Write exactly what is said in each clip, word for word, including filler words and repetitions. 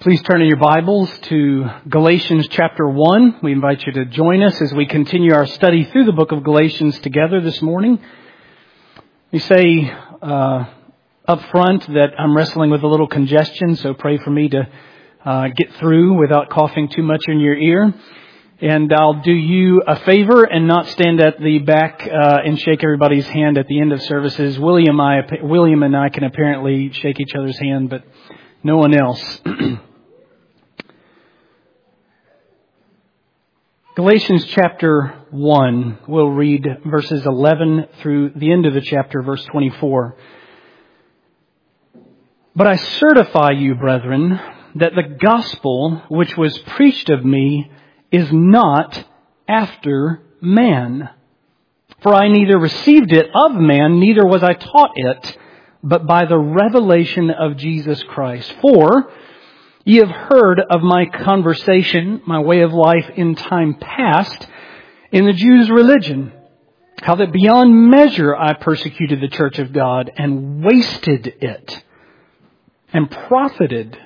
Please turn in your Bibles to Galatians chapter one. We invite you to join us as we continue our study through the book of Galatians together this morning. We say uh, up front that I'm wrestling with a little congestion, so pray for me to uh, get through without coughing too much in your ear. And I'll do you a favor and not stand at the back uh, and shake everybody's hand at the end of services. William, I, William and I can apparently shake each other's hand, but no one else. Galatians chapter one, we'll read verses eleven through the end of the chapter, verse twenty-four. But I certify you, brethren, that the gospel which was preached of me is not after man. For I neither received it of man, neither was I taught it, but by the revelation of Jesus Christ. For ye have heard of my conversation, my way of life in time past, in the Jews' religion, how that beyond measure I persecuted the church of God and wasted it, and profited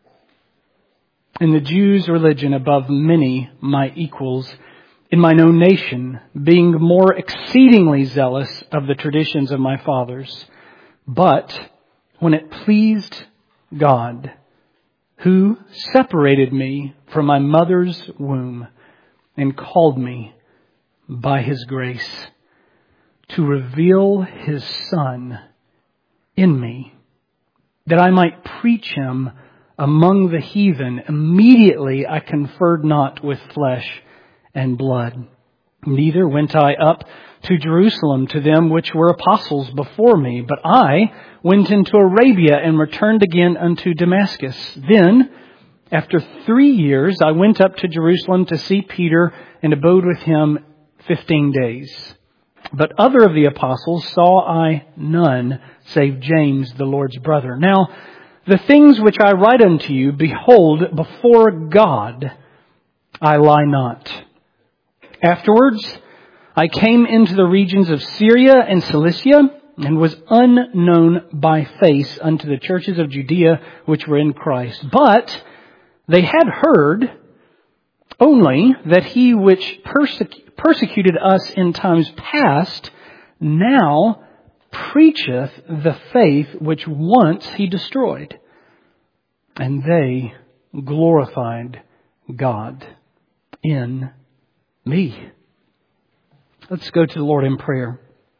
in the Jews' religion above many my equals in mine own nation, being more exceedingly zealous of the traditions of my fathers. But when it pleased God, who separated me from my mother's womb and called me by His grace to reveal His Son in me, that I might preach Him among the heathen, immediately I conferred not with flesh and blood. Neither went I up to Jerusalem to them which were apostles before me, but I went into Arabia and returned again unto Damascus. Then, after three years, I went up to Jerusalem to see Peter and abode with him fifteen days. But other of the apostles saw I none, save James, the Lord's brother. Now, the things which I write unto you, behold, before God I lie not. Afterwards, I came into the regions of Syria and Cilicia, and was unknown by face unto the churches of Judea which were in Christ. But they had heard only that he which persec- persecuted us in times past now preacheth the faith which once he destroyed. And they glorified God in me. Let's go to the Lord in prayer.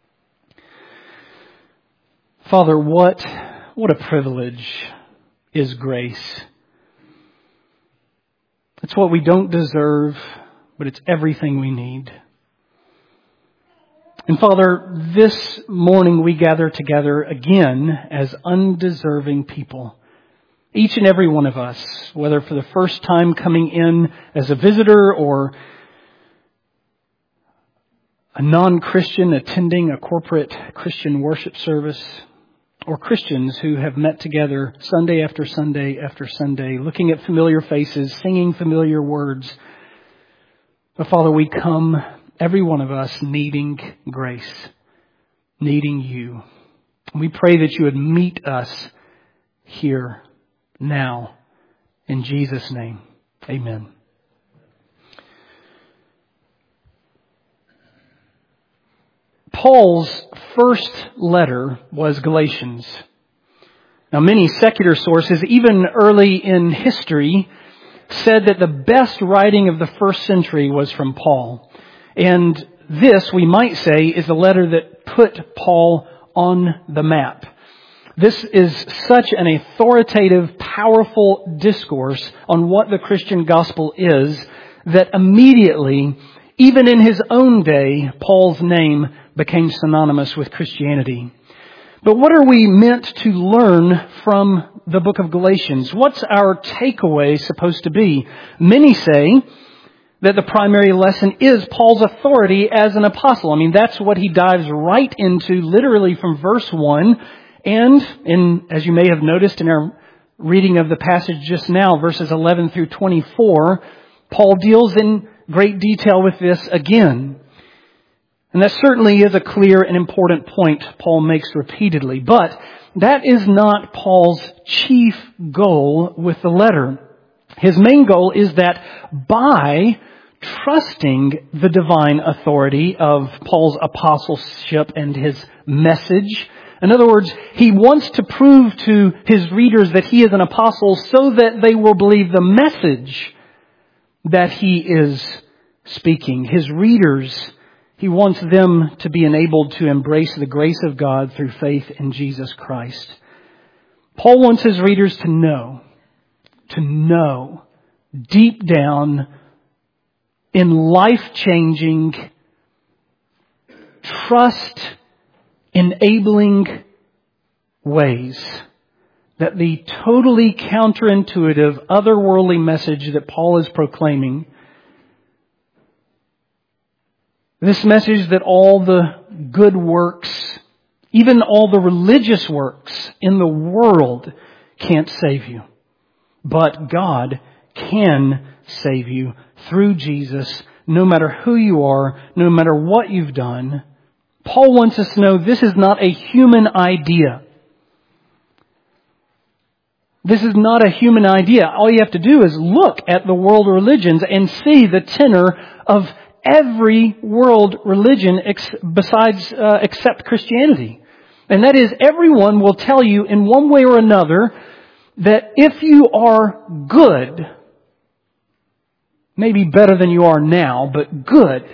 Father, what, what a privilege is grace. It's what we don't deserve, but it's everything we need. And Father, this morning we gather together again as undeserving people. Each and every one of us, whether for the first time coming in as a visitor or a non-Christian attending a corporate Christian worship service, or Christians who have met together Sunday after Sunday after Sunday, looking at familiar faces, singing familiar words. But Father, we come, every one of us, needing grace, needing You. We pray that You would meet us here, now, in Jesus' name. Amen. Paul's first letter was Galatians. Now, many secular sources, even early in history, said that the best writing of the first century was from Paul. And this, we might say, is the letter that put Paul on the map. This is such an authoritative, powerful discourse on what the Christian gospel is that immediately, even in his own day, Paul's name became synonymous with Christianity. But what are we meant to learn from the book of Galatians? What's our takeaway supposed to be? Many say that the primary lesson is Paul's authority as an apostle. I mean, that's what he dives right into, literally from verse one. And in, as you may have noticed in our reading of the passage just now, verses eleven through twenty-four, Paul deals in great detail with this again. And that certainly is a clear and important point Paul makes repeatedly. But that is not Paul's chief goal with the letter. His main goal is that by trusting the divine authority of Paul's apostleship and his message, in other words, he wants to prove to his readers that he is an apostle so that they will believe the message that he is speaking. His readers, he wants them to be enabled to embrace the grace of God through faith in Jesus Christ. Paul wants his readers to know, to know deep down in life-changing, trust-enabling ways that the totally counterintuitive, otherworldly message that Paul is proclaiming, this message that all the good works, even all the religious works in the world can't save you. But God can save you through Jesus, no matter who you are, no matter what you've done. Paul wants us to know this is not a human idea. This is not a human idea. All you have to do is look at the world religions and see the tenor of every world religion ex- besides uh, except Christianity. And that is, everyone will tell you in one way or another that if you are good, maybe better than you are now, but good,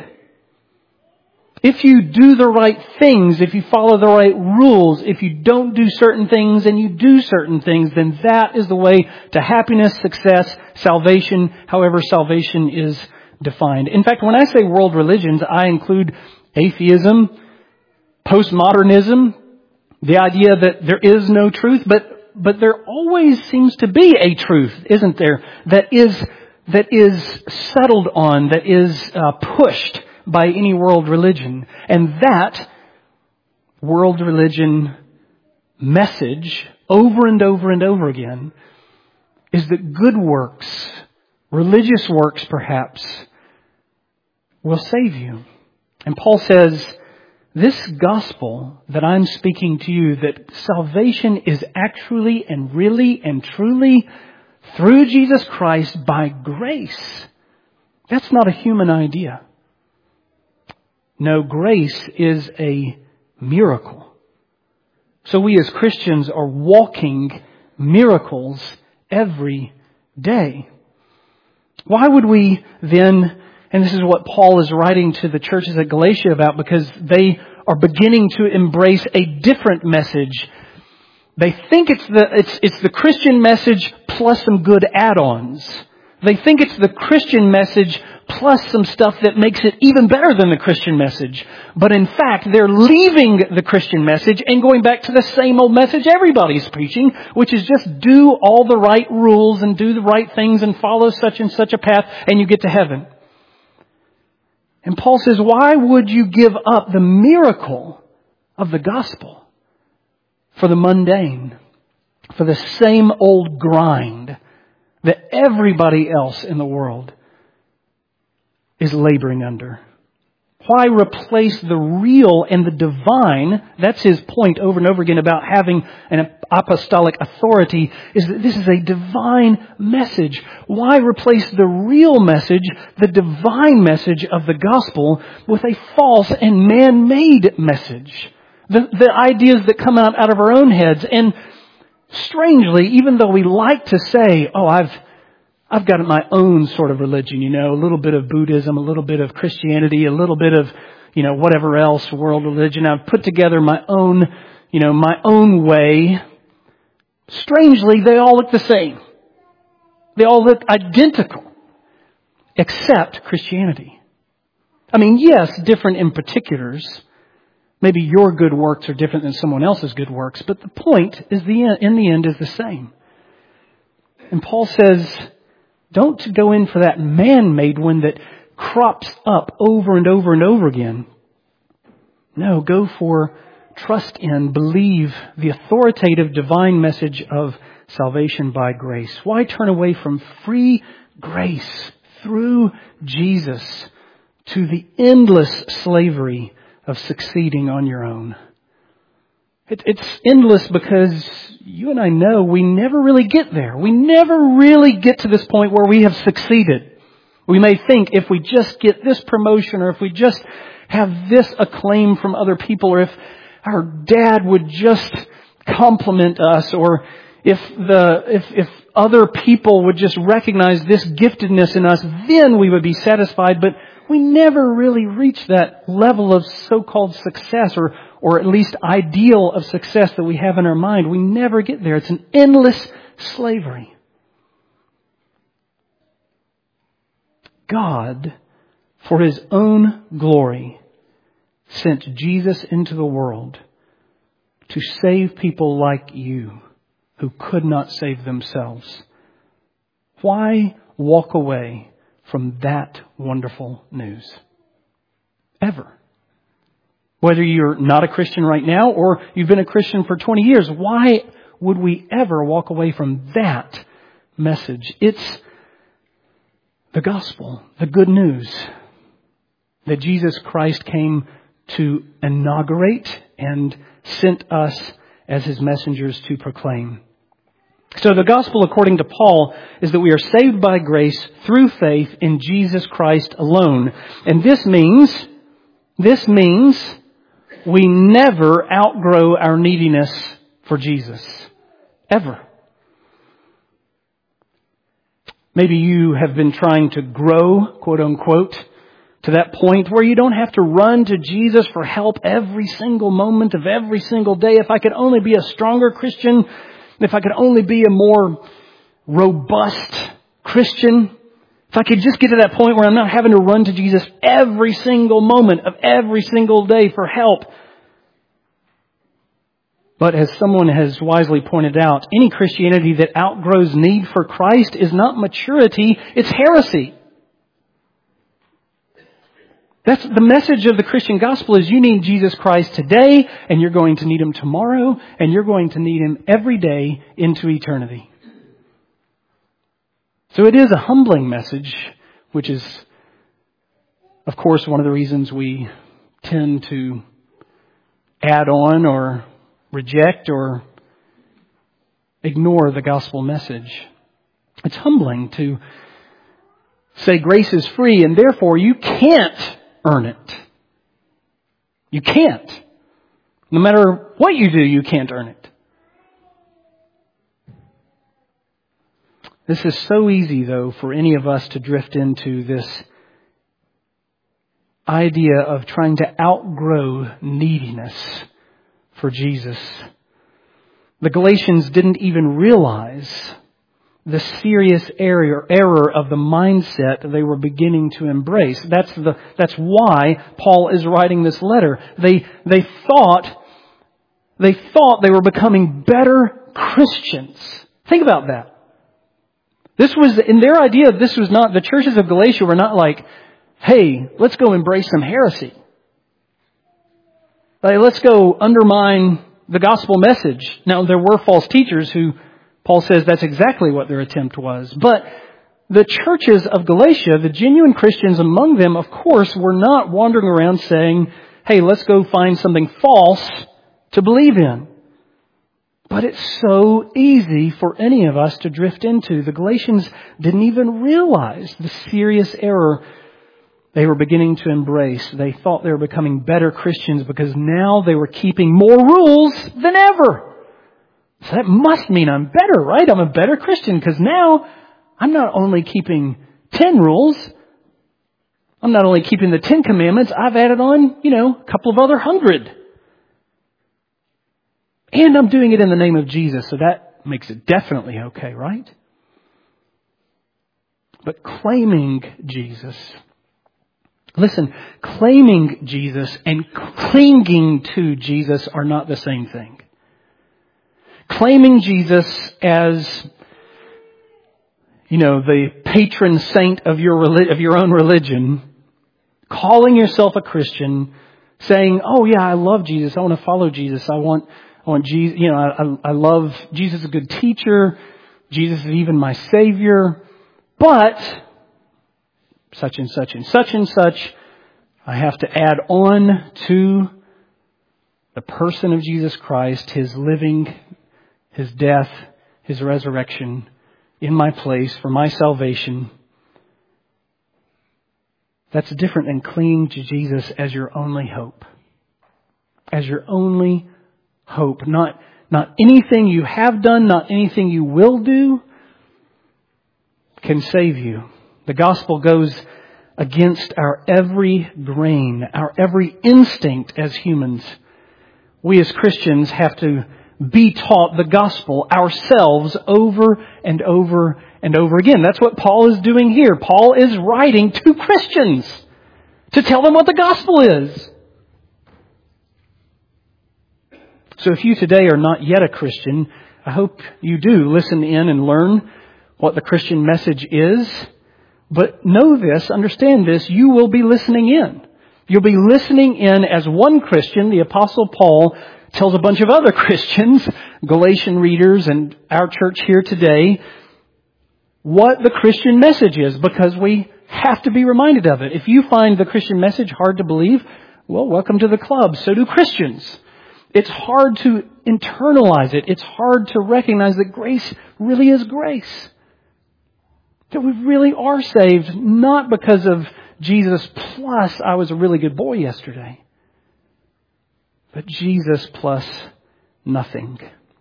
if you do the right things, if you follow the right rules, if you don't do certain things and you do certain things, then that is the way to happiness, success, salvation, however salvation is defined. In fact, when I say world religions, I include atheism, postmodernism, the idea that there is no truth, but but there always seems to be a truth, isn't there, that is that is settled on, that is uh, pushed by any world religion. And that world religion message, over and over and over again, is that good works, religious works perhaps, will save you. And Paul says, this gospel that I'm speaking to you, that salvation is actually and really and truly through Jesus Christ by grace. That's not a human idea. No, grace is a miracle. So we as Christians are walking miracles every day. Why would we then, and this is what Paul is writing to the churches at Galatia about, because they are beginning to embrace a different message. They think it's the it's it's the Christian message plus some good add-ons. They think it's the Christian message plus some stuff that makes it even better than the Christian message. But in fact, they're leaving the Christian message and going back to the same old message everybody's preaching, which is just do all the right rules and do the right things and follow such and such a path and you get to heaven. And Paul says, why would you give up the miracle of the gospel for the mundane, for the same old grind that everybody else in the world is laboring under? Why replace the real and the divine? That's his point over and over again about having an apostolic authority, is that this is a divine message. Why replace the real message, the divine message of the gospel, with a false and man-made message? The, the ideas that come out, out of our own heads. And strangely, even though we like to say, oh, I've I've got my own sort of religion, you know, a little bit of Buddhism, a little bit of Christianity, a little bit of, you know, whatever else, world religion. I've put together my own, you know, my own way. Strangely, they all look the same. They all look identical, except Christianity. I mean, yes, different in particulars. Maybe your good works are different than someone else's good works, but the point is, the in the end, is the same. And Paul says, don't go in for that man-made one that crops up over and over and over again. No, go for trust in, believe the authoritative divine message of salvation by grace. Why turn away from free grace through Jesus to the endless slavery of succeeding on your own? It, it's endless because you and I know we never really get there. We never really get to this point where we have succeeded. We may think if we just get this promotion, or if we just have this acclaim from other people, or if our dad would just compliment us, or if the if if other people would just recognize this giftedness in us, then we would be satisfied. But we never really reach that level of so-called success, or or at least ideal of success that we have in our mind. We never get there. It's an endless slavery. God, for His own glory, sent Jesus into the world to save people like you who could not save themselves. Why walk away from that wonderful news? Ever. Whether you're not a Christian right now or you've been a Christian for twenty years, why would we ever walk away from that message? It's the gospel, the good news that Jesus Christ came to inaugurate and sent us as His messengers to proclaim. So the gospel, according to Paul, is that we are saved by grace through faith in Jesus Christ alone. And this means, this means we never outgrow our neediness for Jesus. Ever. Maybe you have been trying to grow, quote unquote, to that point where you don't have to run to Jesus for help every single moment of every single day. If I could only be a stronger Christian, if I could only be a more robust Christian, if I could just get to that point where I'm not having to run to Jesus every single moment of every single day for help. But as someone has wisely pointed out, any Christianity that outgrows need for Christ is not maturity, it's heresy. That's the message of the Christian gospel, is you need Jesus Christ today, and you're going to need Him tomorrow, and you're going to need Him every day into eternity. So it is a humbling message, which is, of course, one of the reasons we tend to add on or reject or ignore the gospel message. It's humbling to say grace is free and therefore you can't earn it. You can't. No matter what you do, you can't earn it. This is so easy, though, for any of us to drift into this idea of trying to outgrow neediness for Jesus. The Galatians didn't even realize the serious error, error of the mindset they were beginning to embrace. That's the, that's why Paul is writing this letter. They, they thought, they thought they were becoming better Christians. Think about that. This was, in their idea, this was not, the churches of Galatia were not like, hey, let's go embrace some heresy. Like, let's go undermine the gospel message. Now, there were false teachers who, Paul says that's exactly what their attempt was. But the churches of Galatia, the genuine Christians among them, of course, were not wandering around saying, hey, let's go find something false to believe in. But it's so easy for any of us to drift into. The Galatians didn't even realize the serious error they were beginning to embrace. They thought they were becoming better Christians because now they were keeping more rules than ever. So that must mean I'm better, right? I'm a better Christian because now I'm not only keeping ten rules. I'm not only keeping the Ten Commandments. I've added on, you know, a couple of other hundred. And I'm doing it in the name of Jesus. So that makes it definitely okay, right? But claiming Jesus, listen, claiming Jesus and clinging to Jesus are not the same thing. Claiming Jesus as, you know, the patron saint of your of your own religion, calling yourself a Christian, saying, "Oh yeah, I love Jesus. I want to follow Jesus. I want, I want Jesus. You know, I, I love Jesus. Is a good teacher. Jesus is even my Savior. But such and such and such and such, I have to add on to the person of Jesus Christ, His living, His death, His resurrection in my place for my salvation. That's different than clinging to Jesus as your only hope. As your only hope. Not, not anything you have done, not anything you will do can save you. The gospel goes against our every grain, our every instinct as humans. We as Christians have to be taught the gospel ourselves over and over and over again. That's what Paul is doing here. Paul is writing to Christians to tell them what the gospel is. So if you today are not yet a Christian, I hope you do listen in and learn what the Christian message is. But know this, understand this, you will be listening in. You'll be listening in as one Christian, the Apostle Paul, tells a bunch of other Christians, Galatian readers and our church here today, what the Christian message is, because we have to be reminded of it. If you find the Christian message hard to believe, well, welcome to the club. So do Christians. It's hard to internalize it. It's hard to recognize that grace really is grace. That we really are saved, not because of Jesus plus I was a really good boy yesterday, but Jesus plus nothing.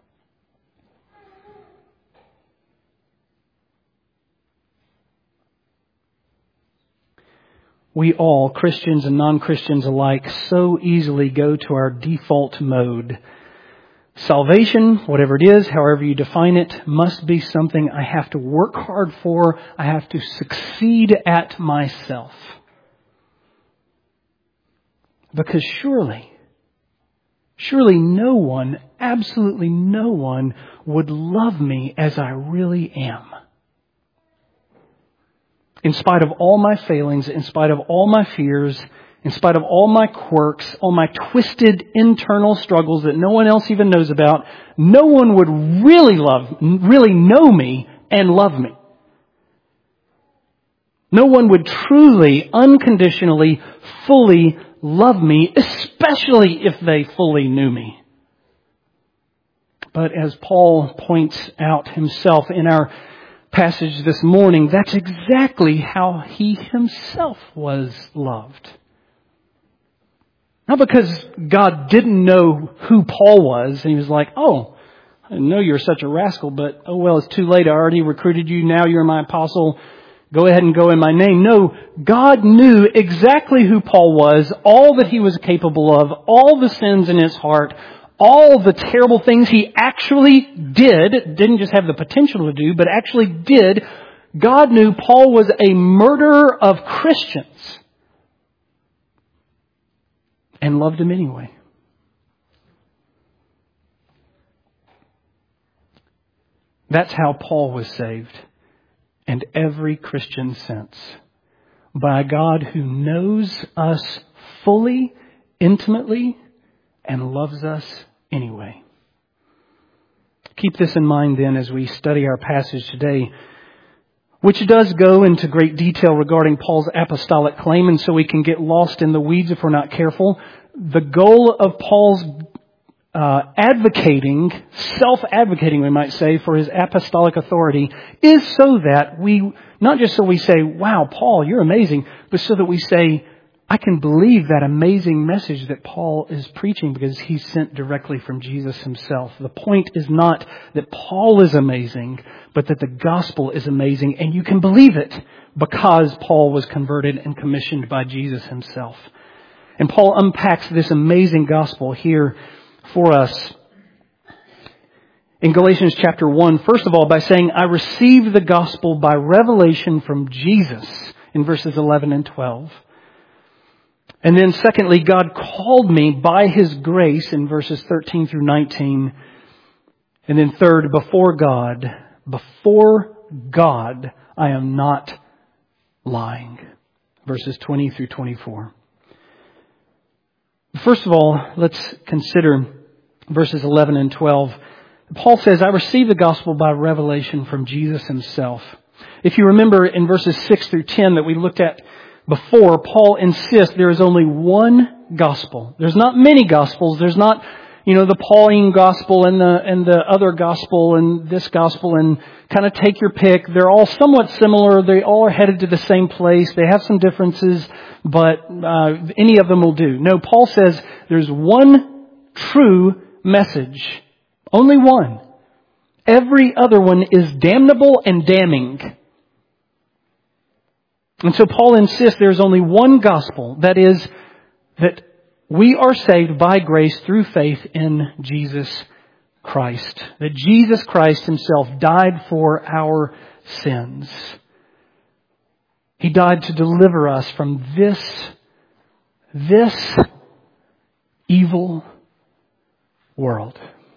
We all, Christians and non-Christians alike, so easily go to our default mode. Salvation, whatever it is, however you define it, must be something I have to work hard for. I have to succeed at myself. Because surely, surely no one, absolutely no one, would love me as I really am. In spite of all my failings, in spite of all my fears, in spite of all my quirks, all my twisted internal struggles that no one else even knows about, no one would really love, really know me and love me. No one would truly, unconditionally, fully love me, especially if they fully knew me. But as Paul points out himself in our passage this morning, that's exactly how he himself was loved. Not because God didn't know who Paul was, and he was like, oh, I didn't know you were such a rascal, but oh well, it's too late. I already recruited you. Now you're my apostle. Go ahead and go in my name. No, God knew exactly who Paul was, all that he was capable of, all the sins in his heart, all the terrible things he actually did, didn't just have the potential to do, but actually did. God knew Paul was a murderer of Christians and loved him anyway. That's how Paul was saved, and every Christian since. By a God who knows us fully, intimately, and loves us anyway. Keep this in mind then as we study our passage today, which does go into great detail regarding Paul's apostolic claim, and so we can get lost in the weeds if we're not careful. The goal of Paul's uh, advocating, self-advocating, we might say, for his apostolic authority is so that we, not just so we say, wow, Paul, you're amazing, but so that we say, I can believe that amazing message that Paul is preaching because he's sent directly from Jesus himself. The point is not that Paul is amazing, but that the gospel is amazing, and you can believe it because Paul was converted and commissioned by Jesus himself. And Paul unpacks this amazing gospel here for us in Galatians chapter one, first of all, by saying, I received the gospel by revelation from Jesus in verses eleven and twelve. And then secondly, God called me by His grace in verses thirteen through nineteen. And then third, before God, before God, I am not lying. Verses twenty through twenty-four. First of all, let's consider verses eleven and twelve. Paul says, I received the gospel by revelation from Jesus himself. If you remember in verses six through ten that we looked at before, Paul insists there is only one gospel. There's not many gospels. There's not, you know, the Pauline gospel and the and the other gospel and this gospel, and kind of take your pick. They're all somewhat similar. They all are headed to the same place. They have some differences, but uh, any of them will do. No, Paul says there's one true message. Only one. Every other one is damnable and damning. And so Paul insists there's only one gospel. That is, that we are saved by grace through faith in Jesus Christ. That Jesus Christ Himself died for our sins. He died to deliver us from this, this evil world.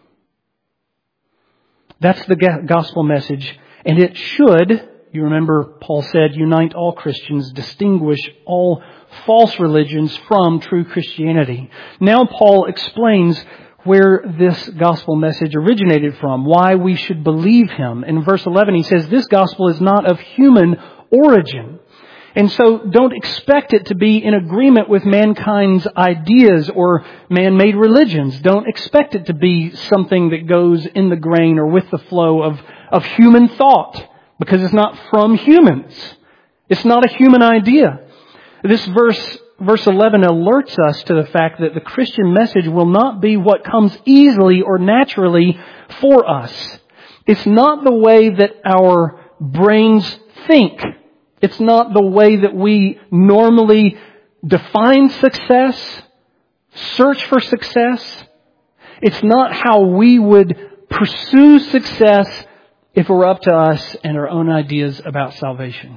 That's the gospel message. And it should, you remember Paul said, unite all Christians, distinguish all false religions from true Christianity. Now Paul explains where this gospel message originated from, why we should believe him. In verse eleven he says, this gospel is not of human origin. And so don't expect it to be in agreement with mankind's ideas or man-made religions. Don't expect it to be something that goes in the grain or with the flow of, of human thought, because it's not from humans. It's not a human idea. This verse, verse eleven alerts us to the fact that the Christian message will not be what comes easily or naturally for us. It's not the way that our brains think. It's not the way that we normally define success, search for success. It's not how we would pursue success if it were up to us and our own ideas about salvation.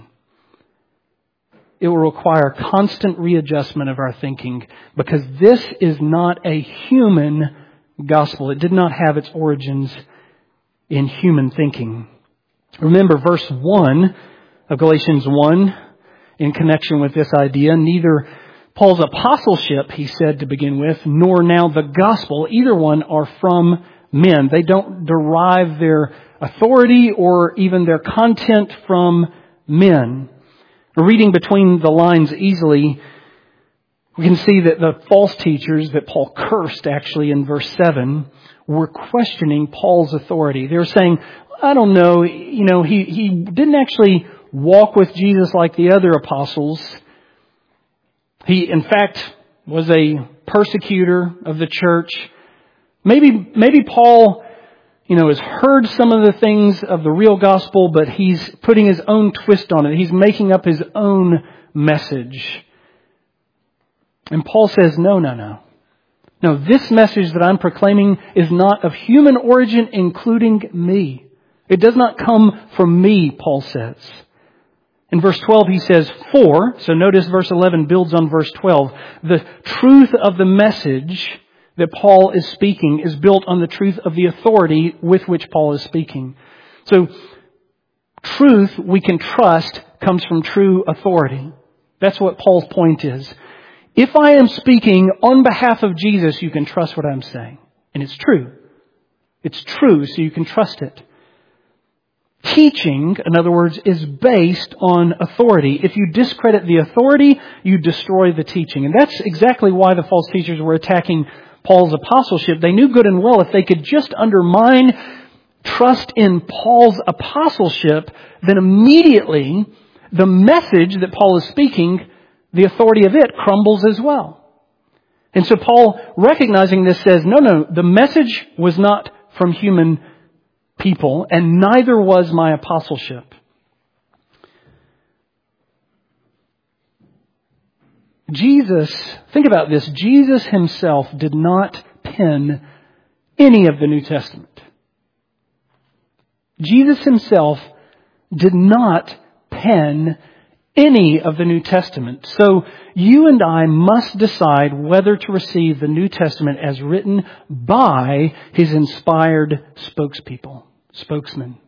It will require constant readjustment of our thinking, because this is not a human gospel. It did not have its origins in human thinking. Remember verse one of Galatians one, in connection with this idea, neither Paul's apostleship, he said to begin with, nor now the gospel, either one are from men. They don't derive their authority or even their content from men. Reading between the lines easily, we can see that the false teachers that Paul cursed actually in verse seven were questioning Paul's authority. They were saying, I don't know, you know, he, he didn't actually walk with Jesus like the other apostles. He, in fact, was a persecutor of the church. Maybe, maybe Paul, you know, has heard some of the things of the real gospel, but he's putting his own twist on it. He's making up his own message. And Paul says, no, no, no. No, this message that I'm proclaiming is not of human origin, including me. It does not come from me, Paul says. In verse twelve he says, for, so notice verse eleven builds on verse twelve. The truth of the message that Paul is speaking is built on the truth of the authority with which Paul is speaking. So, truth we can trust comes from true authority. That's what Paul's point is. If I am speaking on behalf of Jesus, you can trust what I'm saying. And it's true. It's true, so you can trust it. Teaching, in other words, is based on authority. If you discredit the authority, you destroy the teaching. And that's exactly why the false teachers were attacking Paul's apostleship. They knew good and well if they could just undermine trust in Paul's apostleship, then immediately the message that Paul is speaking, the authority of it crumbles as well. And so Paul, recognizing this, says, no, no, the message was not from human people, and neither was my apostleship. Jesus, think about this, Jesus himself did not pen any of the New Testament. Jesus himself did not pen any of the New Testament. So you and I must decide whether to receive the New Testament as written by his inspired spokespeople, spokesmen.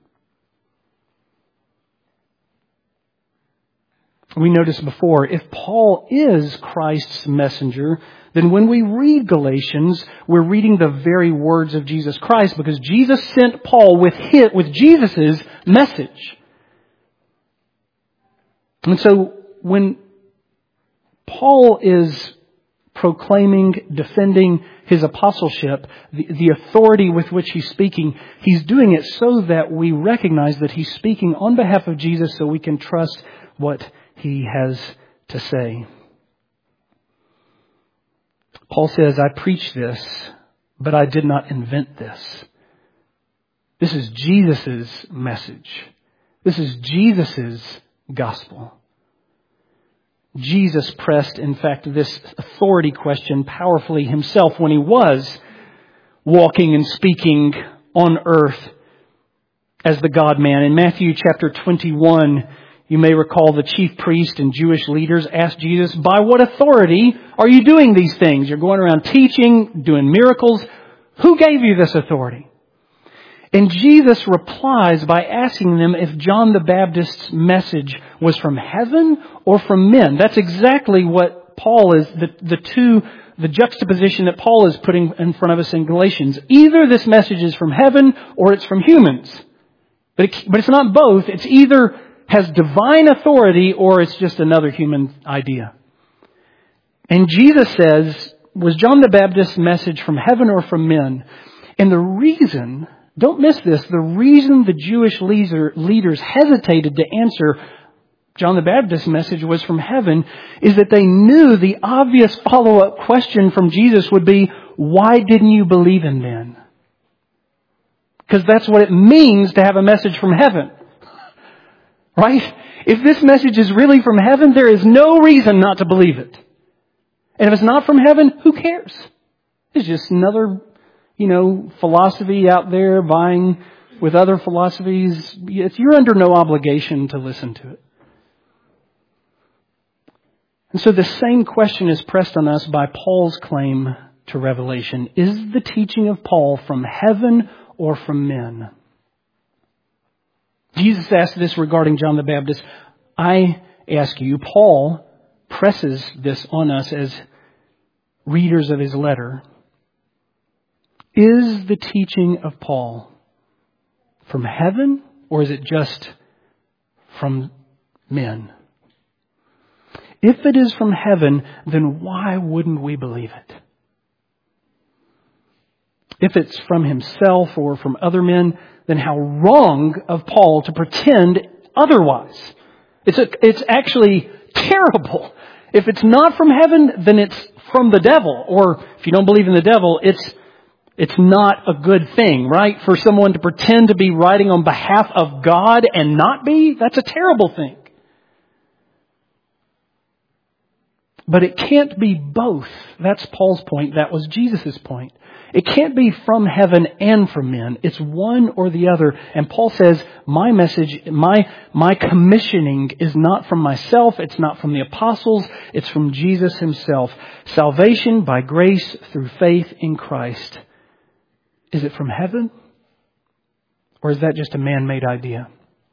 We noticed before, if Paul is Christ's messenger, then when we read Galatians, we're reading the very words of Jesus Christ, because Jesus sent Paul with his, with Jesus' message. And so when Paul is proclaiming, defending his apostleship, the, the authority with which he's speaking, he's doing it so that we recognize that he's speaking on behalf of Jesus so we can trust what he has to say. Paul says, I preach this, but I did not invent this. This is Jesus' message. This is Jesus' gospel. Jesus pressed, in fact, this authority question powerfully himself when he was walking and speaking on earth as the God-man. In Matthew chapter twenty-one, you may recall the chief priest and Jewish leaders asked Jesus, by what authority are you doing these things? You're going around teaching, doing miracles. Who gave you this authority? And Jesus replies by asking them if John the Baptist's message was from heaven or from men. That's exactly what Paul is, the, the two, the juxtaposition that Paul is putting in front of us in Galatians. Either this message is from heaven or it's from humans. But, it, but it's not both. It's either has divine authority or it's just another human idea. And Jesus says, was John the Baptist's message from heaven or from men? And the reason... Don't miss this. The reason the Jewish leader, leaders hesitated to answer John the Baptist's message was from heaven is that they knew the obvious follow-up question from Jesus would be, why didn't you believe him then? Because that's what it means to have a message from heaven. Right? If this message is really from heaven, there is no reason not to believe it. And if it's not from heaven, who cares? It's just another... You know, philosophy out there vying with other philosophies. You're under no obligation to listen to it. And so the same question is pressed on us by Paul's claim to revelation. Is the teaching of Paul from heaven or from men? Jesus asked this regarding John the Baptist. I ask you, Paul presses this on us as readers of his letter. Is the teaching of Paul from heaven or is it just from men? If it is from heaven, then why wouldn't we believe it? If it's from himself or from other men, then how wrong of Paul to pretend otherwise. It's a, it's actually terrible. If it's not from heaven, then it's from the devil. Or if you don't believe in the devil, it's It's not a good thing, right? For someone to pretend to be writing on behalf of God and not be, that's a terrible thing. But it can't be both. That's Paul's point. That was Jesus' point. It can't be from heaven and from men. It's one or the other. And Paul says, my message, my, my commissioning is not from myself. It's not from the apostles. It's from Jesus himself. Salvation by grace through faith in Christ. Is it from heaven? Or is that just a man-made idea?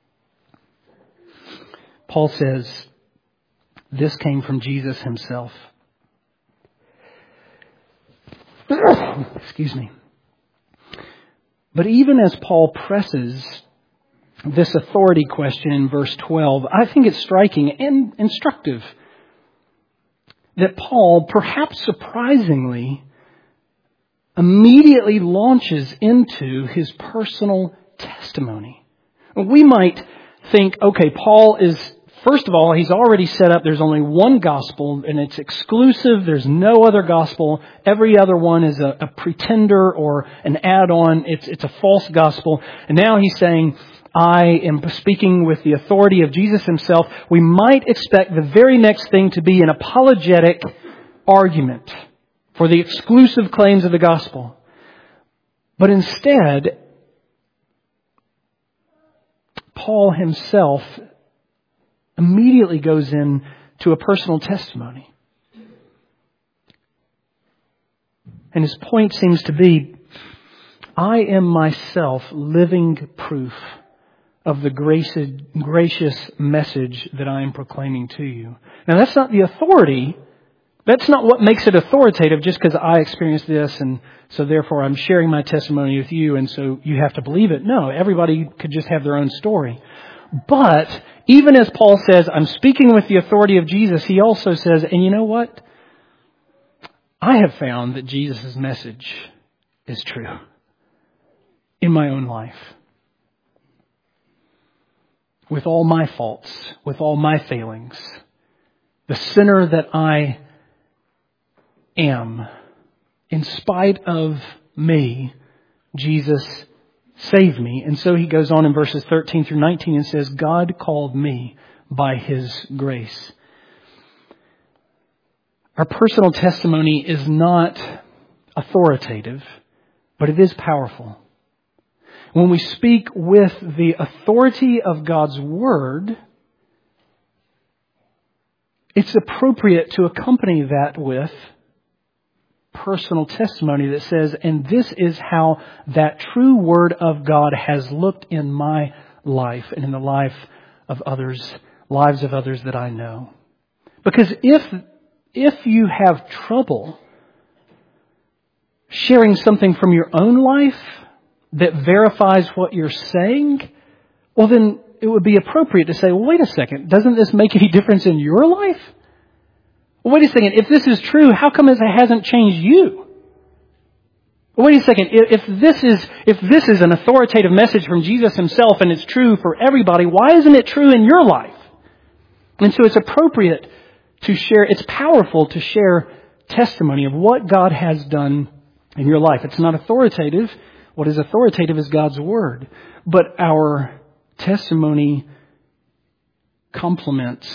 Paul says, this came from Jesus himself. Excuse me. But even as Paul presses this authority question in verse twelve, I think it's striking and instructive that Paul, perhaps surprisingly, immediately launches into his personal testimony. We might think, okay, Paul is, first of all, he's already set up, there's only one gospel and it's exclusive, there's no other gospel. Every other one is a, a pretender or an add-on, it's, it's a false gospel. And now he's saying, I am speaking with the authority of Jesus himself. We might expect the very next thing to be an apologetic argument for the exclusive claims of the gospel. But instead, Paul himself immediately goes in to a personal testimony. And his point seems to be, I am myself living proof of the gracious message that I am proclaiming to you. Now that's not the authority. That's not what makes it authoritative just because I experienced this and so therefore I'm sharing my testimony with you and so you have to believe it. No, everybody could just have their own story. But even as Paul says, I'm speaking with the authority of Jesus, he also says, and you know what? I have found that Jesus' message is true in my own life. With all my faults, with all my failings, the sinner that I am, in spite of me, Jesus saved me. And so he goes on in verses thirteen through nineteen and says, God called me by His grace. Our personal testimony is not authoritative, but it is powerful. When we speak with the authority of God's Word, it's appropriate to accompany that with personal testimony that says, and this is how that true Word of God has looked in my life and in the life of others, lives of others that I know. Because if, if you have trouble sharing something from your own life that verifies what you're saying, well then it would be appropriate to say, well, wait a second, doesn't this make any difference in your life? Well, wait a second, if this is true, how come it hasn't changed you? Well, wait a second, if this is if this is an authoritative message from Jesus Himself and it's true for everybody, why isn't it true in your life? And so it's appropriate to share, it's powerful to share testimony of what God has done in your life. It's not authoritative. What is authoritative is God's Word. But our testimony complements,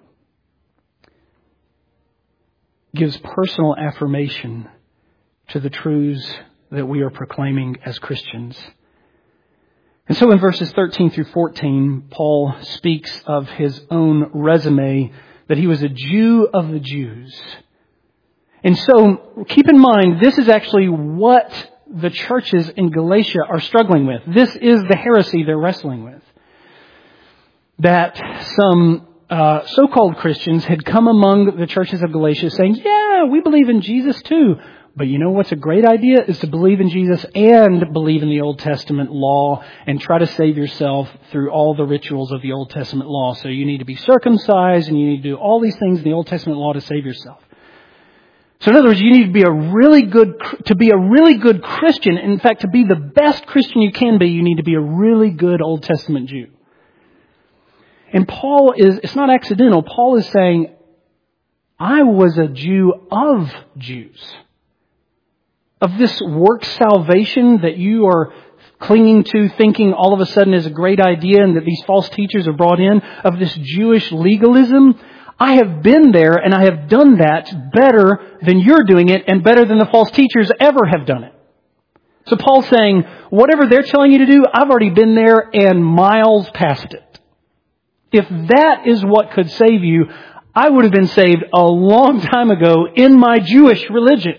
gives personal affirmation to the truths that we are proclaiming as Christians. And so in verses thirteen through fourteen, Paul speaks of his own resume, that he was a Jew of the Jews. And so keep in mind, this is actually what the churches in Galatia are struggling with. This is the heresy they're wrestling with. That some uh, so-called Christians had come among the churches of Galatia saying, yeah, we believe in Jesus too. But you know what's a great idea is to believe in Jesus and believe in the Old Testament law and try to save yourself through all the rituals of the Old Testament law. So you need to be circumcised and you need to do all these things in the Old Testament law to save yourself. So in other words, you need to be a really good, to be a really good Christian. In fact, to be the best Christian you can be, you need to be a really good Old Testament Jew. And Paul is, it's not accidental. Paul is saying, I was a Jew of Jews. Of this work salvation that you are clinging to, thinking all of a sudden is a great idea and that these false teachers are brought in, of this Jewish legalism, I have been there and I have done that better than you're doing it and better than the false teachers ever have done it. So Paul's saying, whatever they're telling you to do, I've already been there and miles past it. If that is what could save you, I would have been saved a long time ago in my Jewish religion.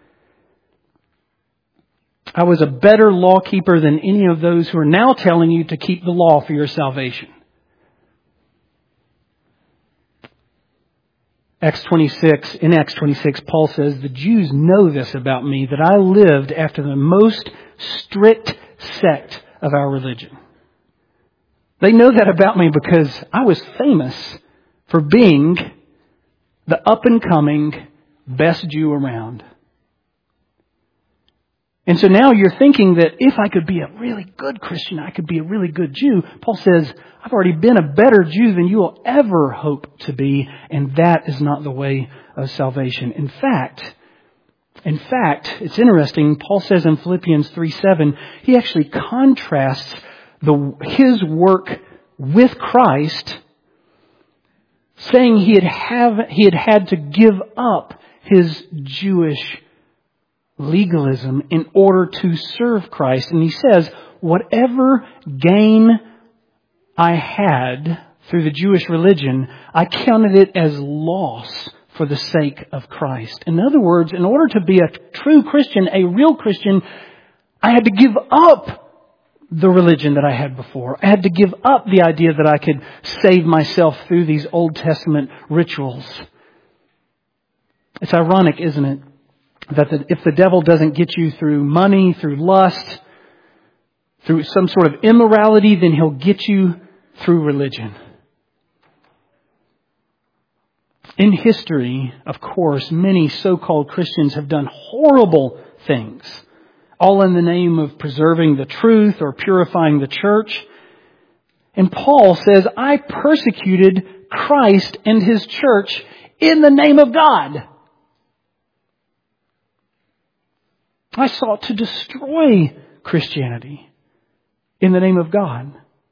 I was a better law keeper than any of those who are now telling you to keep the law for your salvation. Acts twenty-six, in Acts twenty-six, Paul says, the Jews know this about me, that I lived after the most strict sect of our religion. They know that about me because I was famous for being the up-and-coming best Jew around. And so now you're thinking that if I could be a really good Christian, I could be a really good Jew. Paul says, I've already been a better Jew than you will ever hope to be, and that is not the way of salvation. In fact, in fact, it's interesting, Paul says in Philippians three seven, he actually contrasts the his work with Christ, saying he had have he had had to give up his Jewish legalism in order to serve Christ. And he says, whatever gain I had through the Jewish religion, I counted it as loss for the sake of Christ. In other words, in order to be a true Christian, a real Christian, I had to give up the religion that I had before. I had to give up the idea that I could save myself through these Old Testament rituals. It's ironic, isn't it? That the, if the devil doesn't get you through money, through lust, through some sort of immorality, then he'll get you through religion. In history, of course, many so-called Christians have done horrible things, all in the name of preserving the truth or purifying the church. And Paul says, I persecuted Christ and His church in the name of God. I sought to destroy Christianity in the name of God.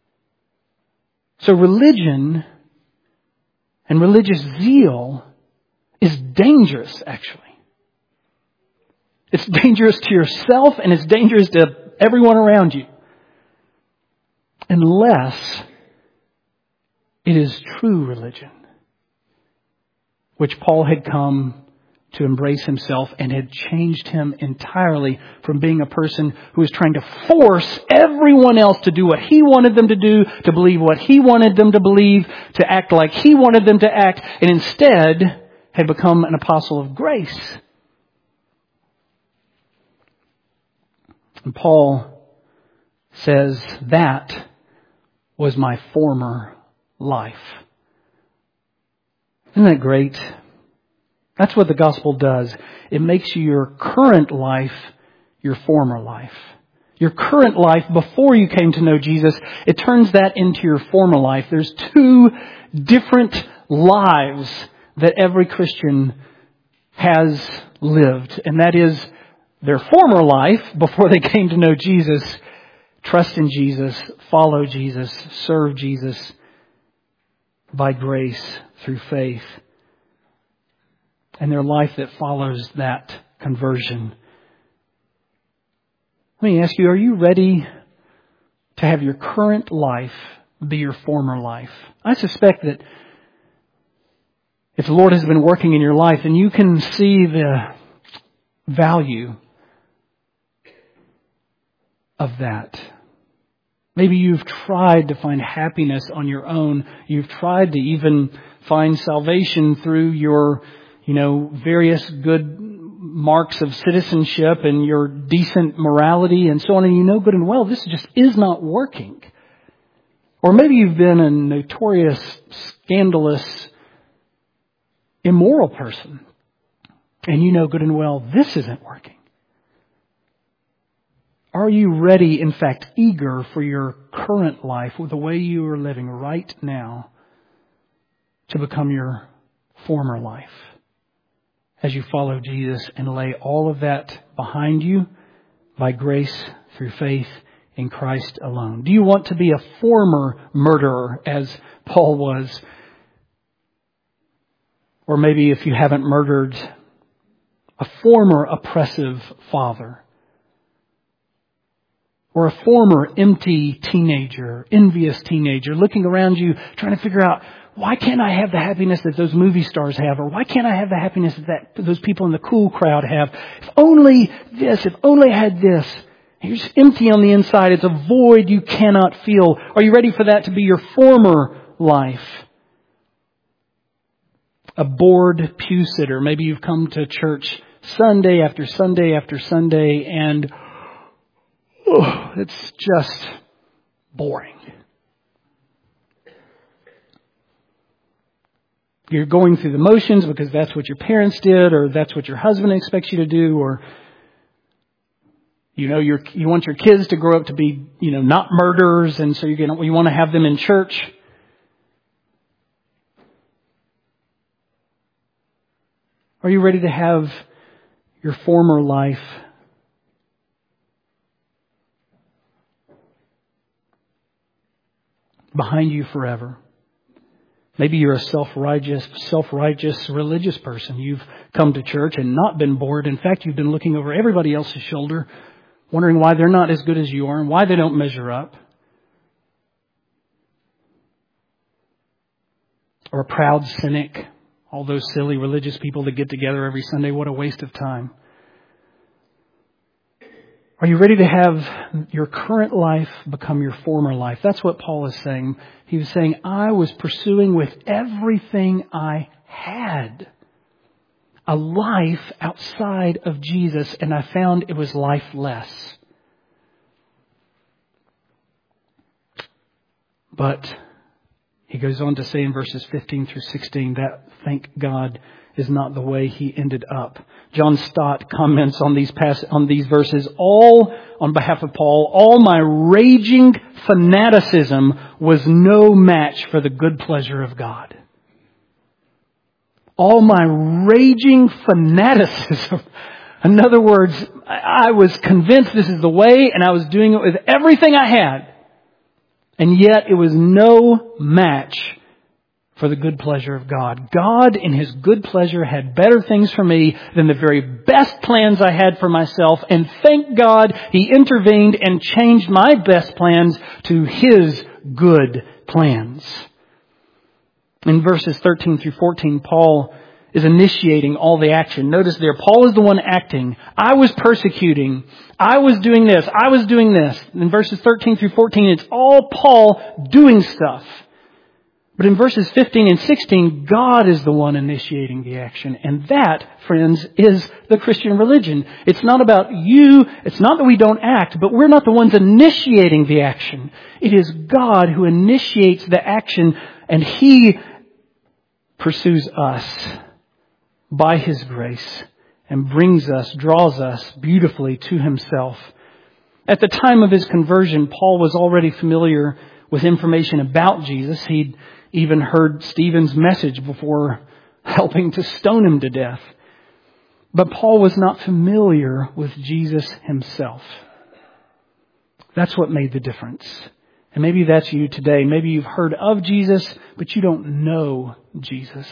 So religion and religious zeal is dangerous, actually. It's dangerous to yourself and it's dangerous to everyone around you. Unless it is true religion, which Paul had come to embrace himself and had changed him entirely from being a person who was trying to force everyone else to do what he wanted them to do, to believe what he wanted them to believe, to act like he wanted them to act, and instead had become an apostle of grace. And Paul says that was my former life. Isn't that great? That's what the gospel does. It makes your current life your former life. Your current life before you came to know Jesus, it turns that into your former life. There's two different lives that every Christian has lived. And that is their former life before they came to know Jesus. Trust in Jesus, follow Jesus, serve Jesus by grace through faith. And their life that follows that conversion. Let me ask you, are you ready to have your current life be your former life? I suspect that if the Lord has been working in your life and you can see the value of that. Maybe you've tried to find happiness on your own. You've tried to even find salvation through your you know, various good marks of citizenship and your decent morality and so on. And you know good and well, this just is not working. Or maybe you've been a notorious, scandalous, immoral person. And you know good and well, this isn't working. Are you ready, in fact, eager for your current life, with the way you are living right now, to become your former life? As you follow Jesus and lay all of that behind you by grace through faith in Christ alone. Do you want to be a former murderer as Paul was? Or maybe if you haven't murdered, a former oppressive father. Or a former empty teenager, envious teenager, looking around you, trying to figure out, why can't I have the happiness that those movie stars have? Or why can't I have the happiness that those people in the cool crowd have? If only this, if only I had this. You're just empty on the inside. It's a void you cannot feel. Are you ready for that to be your former life? A bored pew sitter. Maybe you've come to church Sunday after Sunday after Sunday and oh, it's just boring. You're going through the motions because that's what your parents did, or that's what your husband expects you to do, or you know you're, you want your kids to grow up to be you know not murderers, and so you're gonna you want to have them in church. Are you ready to have your former life behind you forever? Maybe you're a self-righteous, self-righteous religious person. You've come to church and not been bored. In fact, you've been looking over everybody else's shoulder, wondering why they're not as good as you are and why they don't measure up. Or a proud cynic. All those silly religious people that get together every Sunday. What a waste of time. Are you ready to have your current life become your former life? That's what Paul is saying. He was saying, I was pursuing with everything I had a life outside of Jesus, and I found it was lifeless. But He goes on to say in verses fifteen through sixteen that, thank God, is not the way he ended up. John Stott comments on these pass- on these verses, all on behalf of Paul, all my raging fanaticism was no match for the good pleasure of God. All my raging fanaticism. In other words, I was convinced this is the way, and I was doing it with everything I had. And yet it was no match for the good pleasure of God. God, in His good pleasure, had better things for me than the very best plans I had for myself. And thank God He intervened and changed my best plans to His good plans. In verses thirteen through fourteen, Paul is initiating all the action. Notice there, Paul is the one acting. I was persecuting. I was doing this. I was doing this. In verses thirteen through fourteen, it's all Paul doing stuff. But in verses fifteen and sixteen, God is the one initiating the action. And that, friends, is the Christian religion. It's not about you. It's not that we don't act, but we're not the ones initiating the action. It is God who initiates the action, and He pursues us by His grace and brings us, draws us beautifully to Himself. At the time of his conversion, Paul was already familiar with information about Jesus. He'd even heard Stephen's message before helping to stone him to death. But Paul was not familiar with Jesus Himself. That's what made the difference. And maybe that's you today. Maybe you've heard of Jesus, but you don't know Jesus.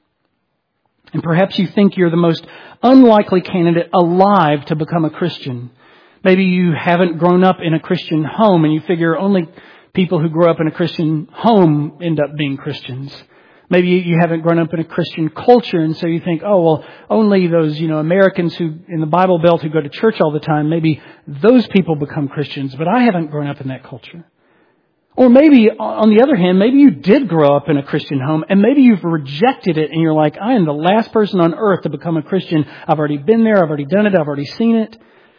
And perhaps you think you're the most unlikely candidate alive to become a Christian. Maybe you haven't grown up in a Christian home and you figure only people who grow up in a Christian home end up being Christians. Maybe you haven't grown up in a Christian culture, and so you think, oh, well, only those, you know, Americans who in the Bible Belt who go to church all the time, maybe those people become Christians, but I haven't grown up in that culture. Or maybe, on the other hand, maybe you did grow up in a Christian home and maybe you've rejected it and you're like, I am the last person on earth to become a Christian. I've already been there. I've already done it. I've already seen it.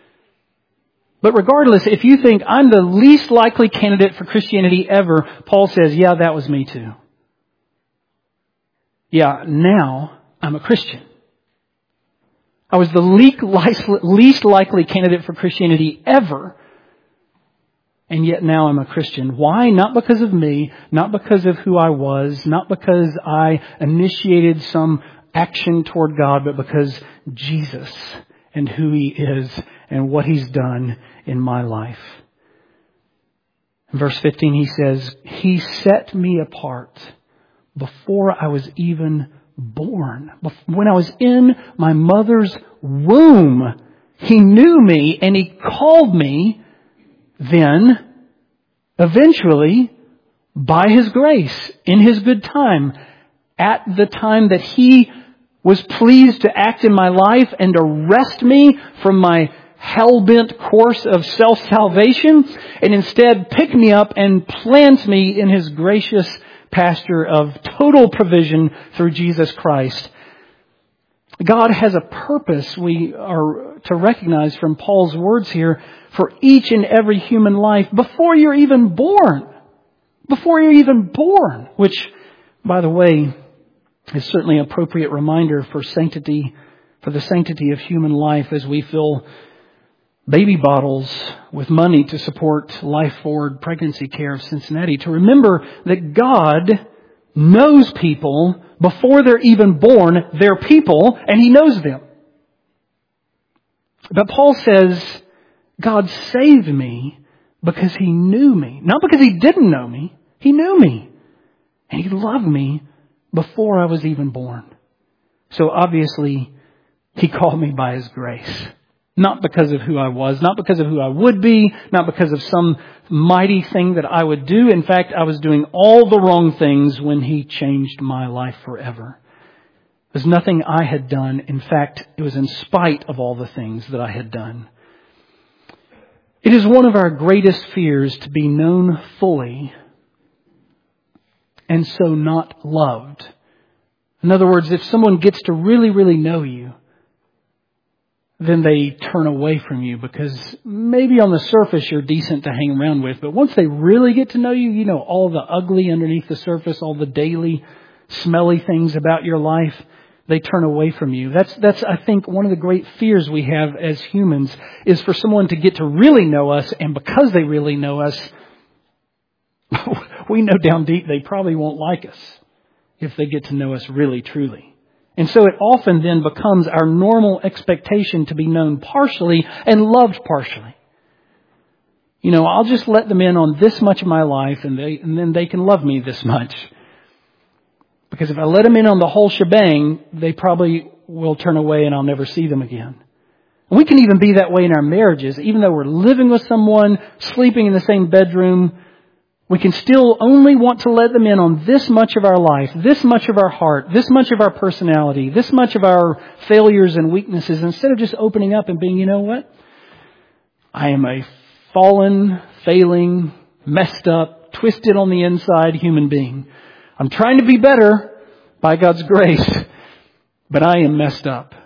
But regardless, if you think I'm the least likely candidate for Christianity ever, Paul says, yeah, that was me too. Yeah, now I'm a Christian. I was the least likely candidate for Christianity ever. And yet now I'm a Christian. Why? Not because of me, not because of who I was, not because I initiated some action toward God, but because Jesus and who He is and what He's done in my life. In verse fifteen, he says, He set me apart before I was even born. When I was in my mother's womb, He knew me and He called me. Then, eventually, by His grace, in His good time, at the time that He was pleased to act in my life and arrest me from my hell-bent course of self-salvation, and instead pick me up and plant me in His gracious pasture of total provision through Jesus Christ. God has a purpose we are to recognize from Paul's words here for each and every human life before you're even born. Before you're even born. Which, by the way, is certainly an appropriate reminder for sanctity, for the sanctity of human life as we fill baby bottles with money to support Life Forward Pregnancy Care of Cincinnati. To remember that God knows people before they're even born. They're people, and He knows them. But Paul says, God saved me because He knew me. Not because He didn't know me. He knew me. And He loved me before I was even born. So obviously, He called me by His grace. Not because of who I was, not because of who I would be, not because of some mighty thing that I would do. In fact, I was doing all the wrong things when He changed my life forever. It was nothing I had done. In fact, it was in spite of all the things that I had done. It is one of our greatest fears to be known fully and so not loved. In other words, if someone gets to really, really know you, then they turn away from you because maybe on the surface you're decent to hang around with, but once they really get to know you, you know all the ugly underneath the surface, all the daily smelly things about your life, they turn away from you. That's, that's, I think, one of the great fears we have as humans is for someone to get to really know us, and because they really know us, we know down deep they probably won't like us if they get to know us really, truly. And so it often then becomes our normal expectation to be known partially and loved partially. You know, I'll just let them in on this much of my life and they, and then they can love me this much. Because if I let them in on the whole shebang, they probably will turn away and I'll never see them again. And we can even be that way in our marriages. Even though we're living with someone, sleeping in the same bedroom, we can still only want to let them in on this much of our life, this much of our heart, this much of our personality, this much of our failures and weaknesses, instead of just opening up and being, you know what? I am a fallen, failing, messed up, twisted on the inside human being. I'm trying to be better by God's grace, but I am messed up.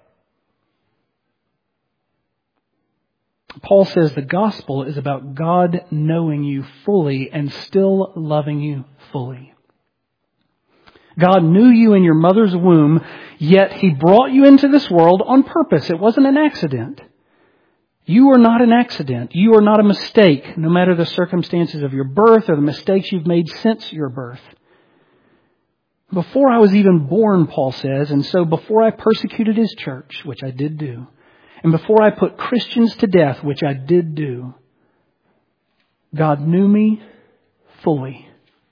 Paul says the gospel is about God knowing you fully and still loving you fully. God knew you in your mother's womb, yet He brought you into this world on purpose. It wasn't an accident. You are not an accident. You are not a mistake, no matter the circumstances of your birth or the mistakes you've made since your birth. Before I was even born, Paul says, and so before I persecuted His church, which I did do, and before I put Christians to death, which I did do, God knew me fully.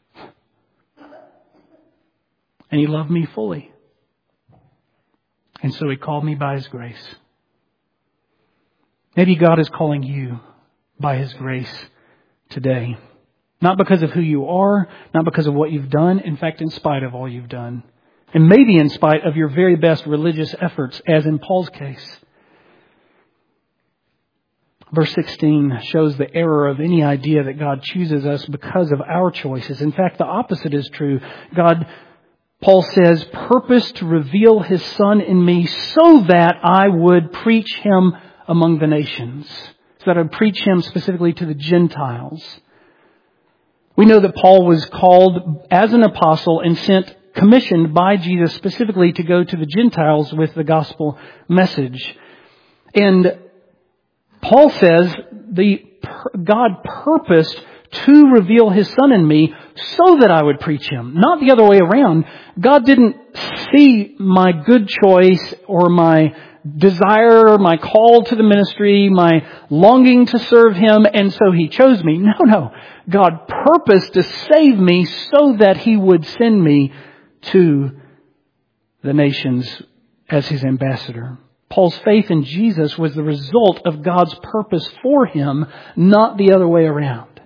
And He loved me fully. And so He called me by His grace. Maybe God is calling you by His grace today. Not because of who you are, not because of what you've done, in fact, in spite of all you've done. And maybe in spite of your very best religious efforts, as in Paul's case. Verse sixteen shows the error of any idea that God chooses us because of our choices. In fact, the opposite is true. God, Paul says, purposed to reveal His Son in me so that I would preach Him among the nations. So that I would preach Him specifically to the Gentiles. We know that Paul was called as an apostle and sent, commissioned by Jesus specifically to go to the Gentiles with the gospel message. And Paul says the God purposed to reveal His Son in me so that I would preach Him. Not the other way around. God didn't see my good choice or my desire, my call to the ministry, my longing to serve Him, and so He chose me. No, no. God purposed to save me so that He would send me to the nations as His ambassador. Paul's faith in Jesus was the result of God's purpose for him, not the other way around.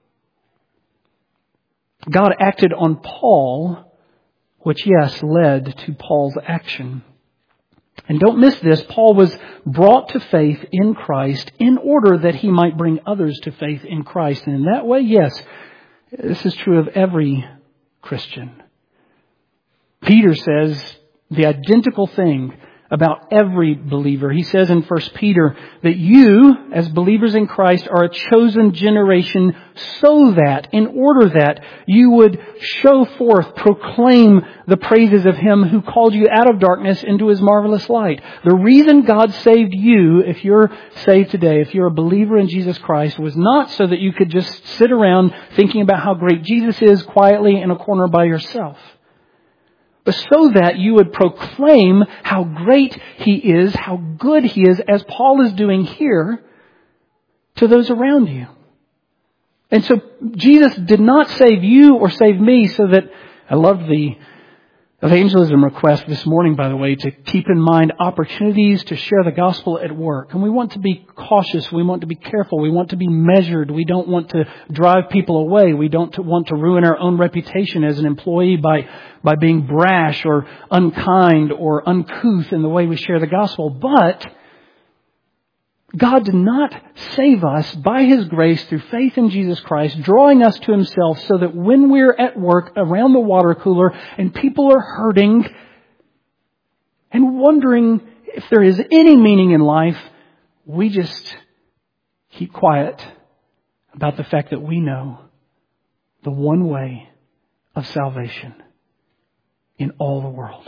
God acted on Paul, which, yes, led to Paul's action. And don't miss this, Paul was brought to faith in Christ in order that he might bring others to faith in Christ. And in that way, yes, this is true of every Christian. Peter says the identical thing about every believer. He says in First Peter that you, as believers in Christ, are a chosen generation so that, in order that you would show forth, proclaim the praises of Him who called you out of darkness into His marvelous light. The reason God saved you, if you're saved today, if you're a believer in Jesus Christ, was not so that you could just sit around thinking about how great Jesus is quietly in a corner by yourself, but so that you would proclaim how great He is, how good He is, as Paul is doing here, to those around you. And so Jesus did not save you or save me so that, I loved the evangelism request this morning, by the way, to keep in mind opportunities to share the gospel at work. And we want to be cautious. We want to be careful. We want to be measured. We don't want to drive people away. We don't want to ruin our own reputation as an employee by, by being brash or unkind or uncouth in the way we share the gospel. But God did not save us by His grace through faith in Jesus Christ, drawing us to Himself so that when we're at work around the water cooler and people are hurting and wondering, if there is any meaning in life, we just keep quiet about the fact that we know the one way of salvation in all the world.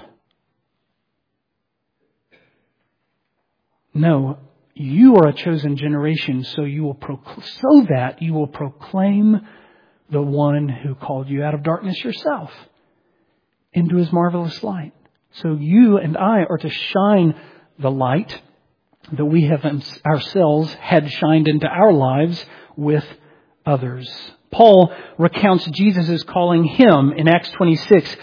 No, you are a chosen generation, so you will procl- so that you will proclaim the one who called you out of darkness yourself into His marvelous light. So you and I are to shine the light that we have ourselves had shined into our lives with others. Paul recounts Jesus' calling him in Acts twenty-six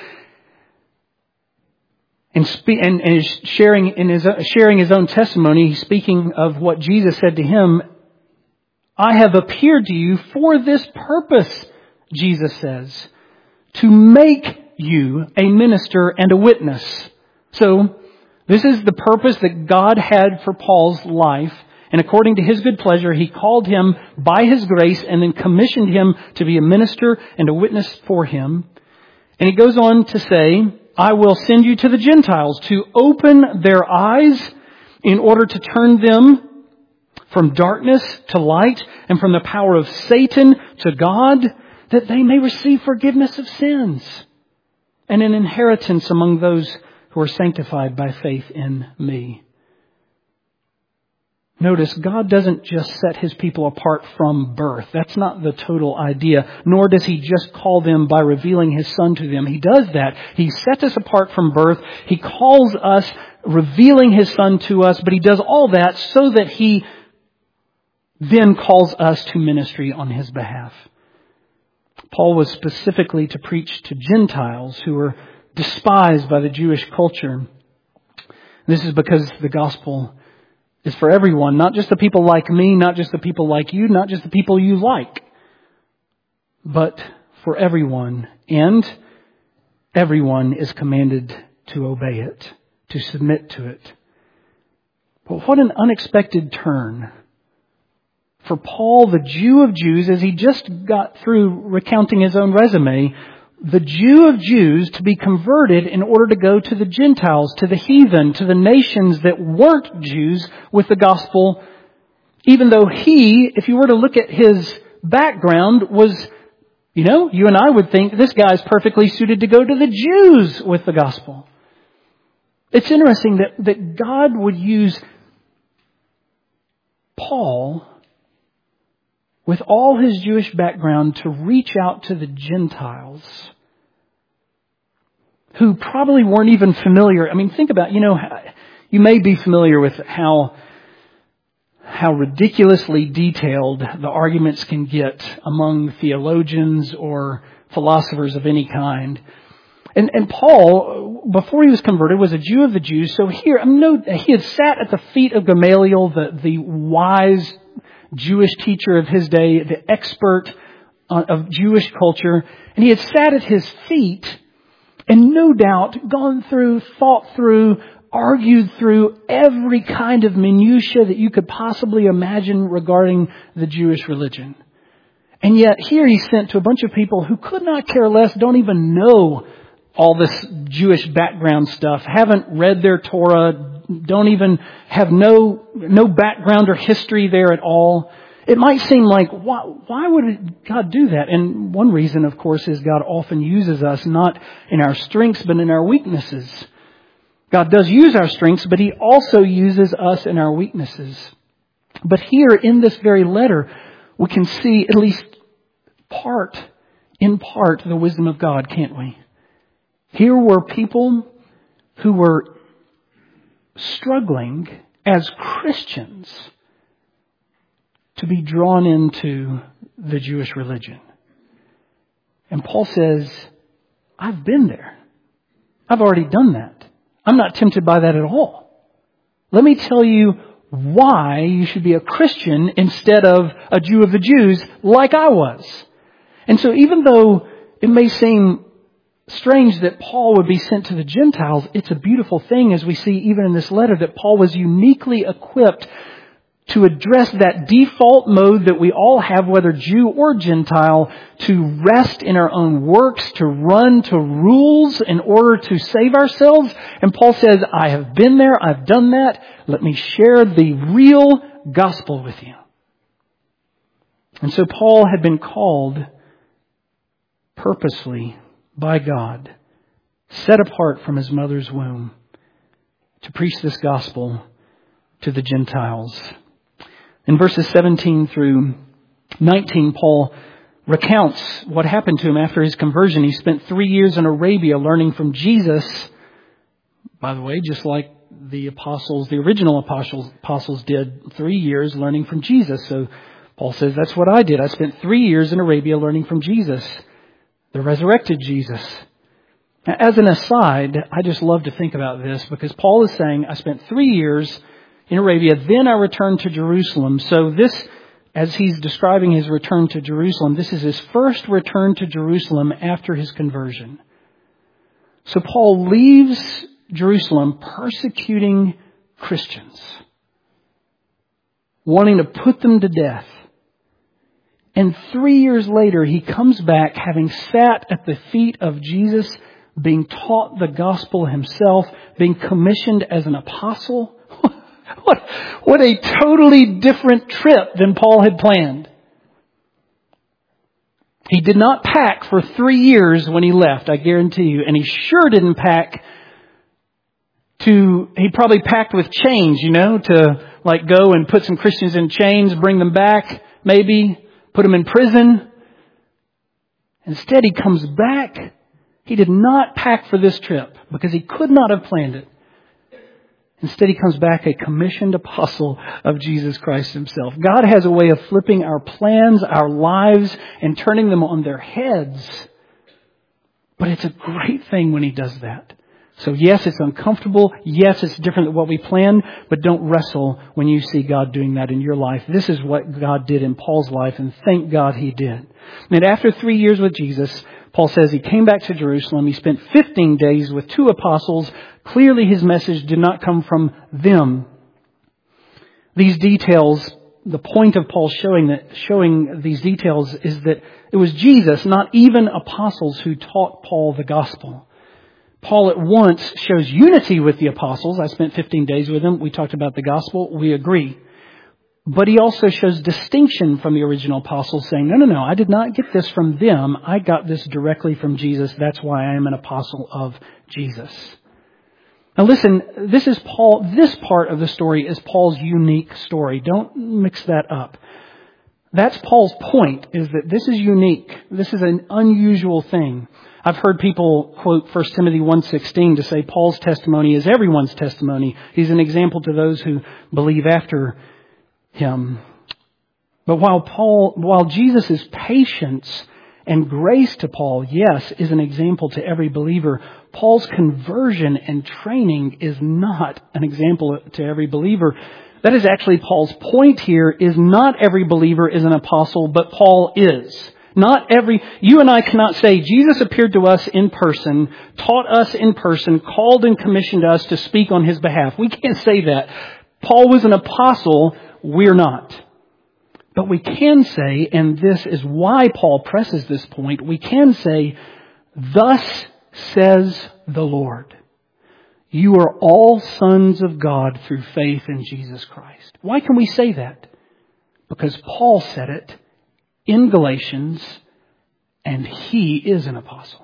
and, spe- and, and is sharing in his sharing his own testimony, speaking of what Jesus said to him. I have appeared to you for this purpose, Jesus says, to make you a minister and a witness. So, this is the purpose that God had for Paul's life. And according to His good pleasure, He called him by His grace and then commissioned him to be a minister and a witness for Him. And he goes on to say, I will send you to the Gentiles to open their eyes in order to turn them from darkness to light and from the power of Satan to God, that they may receive forgiveness of sins and an inheritance among those who are sanctified by faith in me. Notice, God doesn't just set His people apart from birth. That's not the total idea. Nor does He just call them by revealing His Son to them. He does that. He sets us apart from birth. He calls us, revealing His Son to us. But He does all that so that He then calls us to ministry on His behalf. Paul was specifically to preach to Gentiles who were despised by the Jewish culture. This is because the gospel is for everyone, not just the people like me, not just the people like you, not just the people you like, but for everyone. And everyone is commanded to obey it, to submit to it. But what an unexpected turn for Paul, the Jew of Jews, as he just got through recounting his own resume, the Jew of Jews to be converted in order to go to the Gentiles, to the heathen, to the nations that weren't Jews with the gospel, even though he, if you were to look at his background, was, you know, you and I would think this guy's perfectly suited to go to the Jews with the gospel. It's interesting that, that God would use Paul, with all his Jewish background, to reach out to the Gentiles who probably weren't even familiar. I mean, think about, you know, you may be familiar with how how ridiculously detailed the arguments can get among theologians or philosophers of any kind. And, and Paul, before he was converted, was a Jew of the Jews. So here, I mean, no, he had sat at the feet of Gamaliel, the, the wise Jewish teacher of his day, the expert of Jewish culture. And he had sat at his feet and no doubt gone through, thought through, argued through every kind of minutia that you could possibly imagine regarding the Jewish religion. And yet here he's sent to a bunch of people who could not care less, don't even know all this Jewish background stuff, haven't read their Torah, don't even have no no background or history there at all. It might seem like, why, why would God do that? And one reason, of course, is God often uses us not in our strengths, but in our weaknesses. God does use our strengths, but He also uses us in our weaknesses. But here in this very letter, we can see at least part, in part, the wisdom of God, can't we? Here were people who were struggling as Christians to be drawn into the Jewish religion. And Paul says, I've been there. I've already done that. I'm not tempted by that at all. Let me tell you why you should be a Christian instead of a Jew of the Jews like I was. And so even though it may seem strange that Paul would be sent to the Gentiles, it's a beautiful thing, as we see even in this letter, that Paul was uniquely equipped to address that default mode that we all have, whether Jew or Gentile, to rest in our own works, to run to rules in order to save ourselves. And Paul says, I have been there, I've done that. Let me share the real gospel with you. And so Paul had been called purposely by God, set apart from his mother's womb, to preach this gospel to the Gentiles. In verses seventeen through nineteen, Paul recounts what happened to him after his conversion. He spent three years in Arabia learning from Jesus. By the way, just like the apostles, the original apostles, apostles did, three years learning from Jesus. So Paul says, that's what I did. I spent three years in Arabia learning from Jesus, the resurrected Jesus. Now, as an aside, I just love to think about this because Paul is saying, I spent three years in Arabia, then I returned to Jerusalem. So this, as he's describing his return to Jerusalem, this is his first return to Jerusalem after his conversion. So Paul leaves Jerusalem persecuting Christians, wanting to put them to death. And three years later, he comes back having sat at the feet of Jesus, being taught the gospel himself, being commissioned as an apostle. What, what a totally different trip than Paul had planned. He did not pack for three years when he left, I guarantee you. And he sure didn't pack to, he probably packed with chains, you know, to like go and put some Christians in chains, bring them back, maybe put them in prison. Instead, he comes back. He did not pack for this trip because he could not have planned it. Instead, he comes back a commissioned apostle of Jesus Christ himself. God has a way of flipping our plans, our lives, and turning them on their heads. But it's a great thing when he does that. So yes, it's uncomfortable. Yes, it's different than what we planned. But don't wrestle when you see God doing that in your life. This is what God did in Paul's life, and thank God he did. And after three years with Jesus, Paul says he came back to Jerusalem. He spent fifteen days with two apostles. Clearly his message did not come from them. These details, the point of Paul showing that, showing these details is that it was Jesus, not even apostles, who taught Paul the gospel. Paul at once shows unity with the apostles. I spent fifteen days with them. We talked about the gospel. We agree. But he also shows distinction from the original apostles, saying, no, no, no, I did not get this from them. I got this directly from Jesus. That's why I am an apostle of Jesus. Now listen, this is Paul, this part of the story is Paul's unique story. Don't mix that up. That's Paul's point, is that this is unique. This is an unusual thing. I've heard people quote First Timothy one sixteen to say Paul's testimony is everyone's testimony. He's an example to those who believe after him. But while Paul, while Jesus' patience and grace to Paul, yes, is an example to every believer, Paul's conversion and training is not an example to every believer. That is actually Paul's point here, is not every believer is an apostle, but Paul is. Not every, you and I cannot say Jesus appeared to us in person, taught us in person, called and commissioned us to speak on his behalf. We can't say that. Paul was an apostle, we're not. But we can say, and this is why Paul presses this point, we can say, thus says the Lord, you are all sons of God through faith in Jesus Christ. Why can we say that? Because Paul said it in Galatians, and he is an apostle.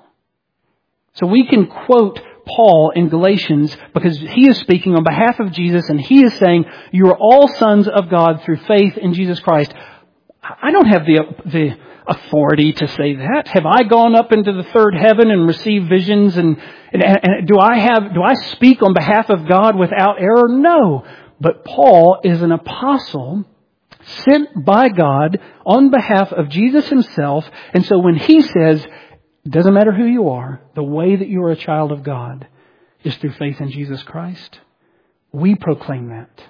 So we can quote Paul in Galatians because he is speaking on behalf of Jesus, and he is saying, you are all sons of God through faith in Jesus Christ. I don't have the the authority to say that. Have I gone up into the third heaven and received visions? And, and, and do I have do I speak on behalf of God without error? No. But Paul is an apostle sent by God on behalf of Jesus himself. And so when he says, it doesn't matter who you are, the way that you are a child of God is through faith in Jesus Christ, we proclaim that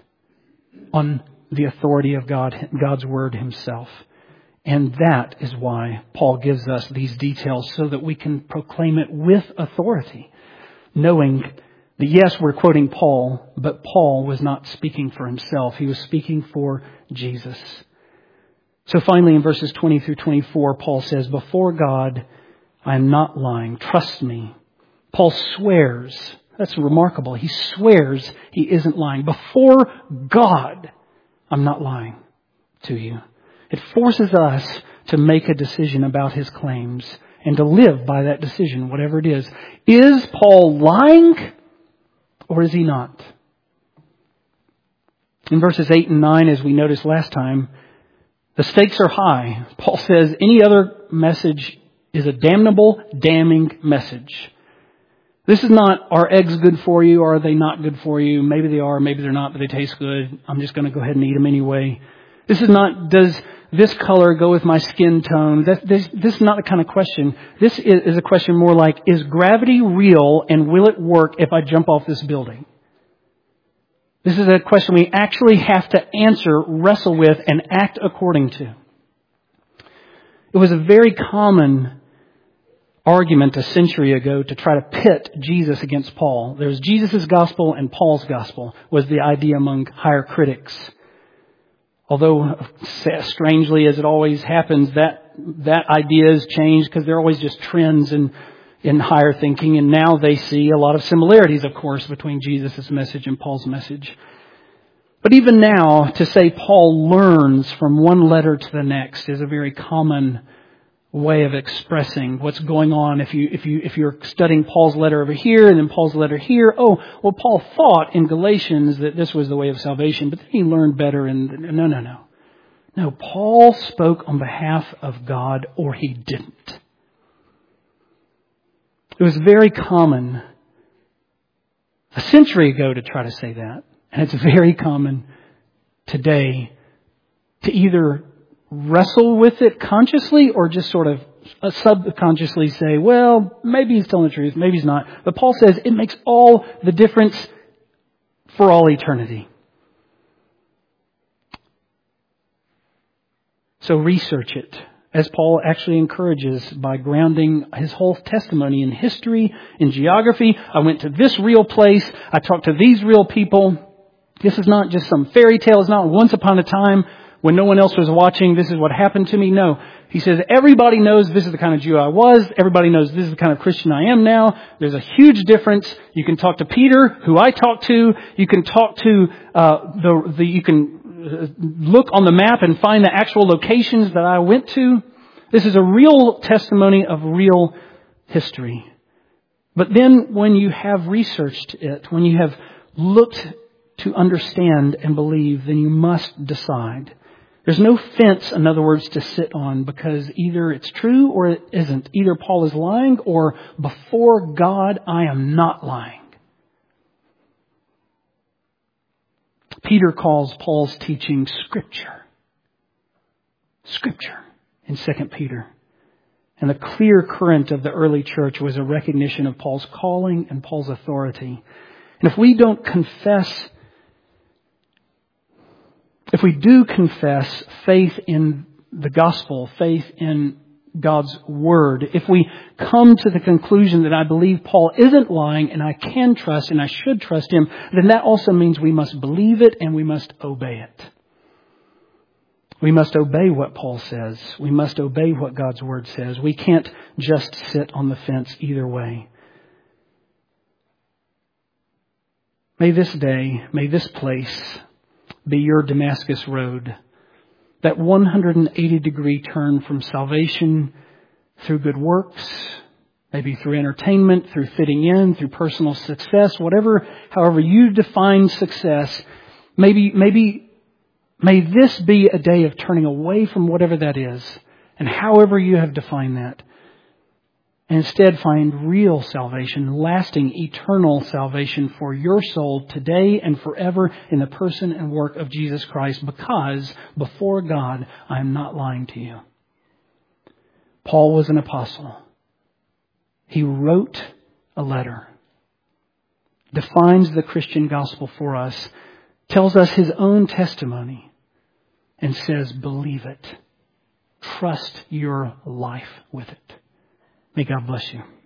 on the authority of God, God's word himself. And that is why Paul gives us these details, so that we can proclaim it with authority, knowing Yes, we're quoting Paul, but Paul was not speaking for himself. He was speaking for Jesus. So finally, in verses twenty through twenty-four, Paul says, before God, I am not lying. Trust me. Paul swears. That's remarkable. He swears he isn't lying. Before God, I'm not lying to you. It forces us to make a decision about his claims and to live by that decision, whatever it is. Is Paul lying or is he not? In verses eight and nine, as we noticed last time, the stakes are high. Paul says any other message is a damnable, damning message. This is not, are eggs good for you or are they not good for you? Maybe they are, maybe they're not, but they taste good. I'm just going to go ahead and eat them anyway. This is not, does this color go with my skin tone? This, this, this is not the kind of question. This is, is a question more like, is gravity real and will it work if I jump off this building? This is a question we actually have to answer, wrestle with, and act according to. It was a very common argument a century ago to try to pit Jesus against Paul. There was Jesus' gospel and Paul's gospel was the idea among higher critics. Although, strangely as it always happens, that that idea has changed because there are always just trends in, in higher thinking. And now they see a lot of similarities, of course, between Jesus' message and Paul's message. But even now, to say Paul learns from one letter to the next is a very common way of expressing what's going on. If you if you if you're studying Paul's letter over here and then Paul's letter here, oh well, Paul thought in Galatians that this was the way of salvation, but then he learned better. And no, no, no, no. Paul spoke on behalf of God, or he didn't. It was very common a century ago to try to say that, and it's very common today to either wrestle with it consciously or just sort of subconsciously say, well, maybe he's telling the truth, maybe he's not. But Paul says it makes all the difference for all eternity. So research it, as Paul actually encourages by grounding his whole testimony in history, in geography. I went to this real place. I talked to these real people. This is not just some fairy tale. It's not once upon a time when no one else was watching, this is what happened to me. No. He says, everybody knows this is the kind of Jew I was. Everybody knows this is the kind of Christian I am now. There's a huge difference. You can talk to Peter, who I talked to. You can talk to, uh, the, the, you can look on the map and find the actual locations that I went to. This is a real testimony of real history. But then when you have researched it, when you have looked to understand and believe, then you must decide. There's no fence, in other words, to sit on, because either it's true or it isn't. Either Paul is lying or before God, I am not lying. Peter calls Paul's teaching Scripture. Scripture in Second Peter. And the clear current of the early church was a recognition of Paul's calling and Paul's authority. And if we don't confess If we do confess faith in the gospel, faith in God's word, if we come to the conclusion that I believe Paul isn't lying and I can trust and I should trust him, then that also means we must believe it and we must obey it. We must obey what Paul says. We must obey what God's word says. We can't just sit on the fence either way. May this day, may this place be your Damascus Road. That one hundred eighty degree turn from salvation through good works, maybe through entertainment, through fitting in, through personal success, whatever, however you define success, maybe, maybe, may this be a day of turning away from whatever that is, and however you have defined that, and instead find real salvation, lasting, eternal salvation for your soul today and forever in the person and work of Jesus Christ, because before God, I am not lying to you. Paul was an apostle. He wrote a letter, defines the Christian gospel for us, tells us his own testimony, and says, believe it. Trust your life with it. May God bless you.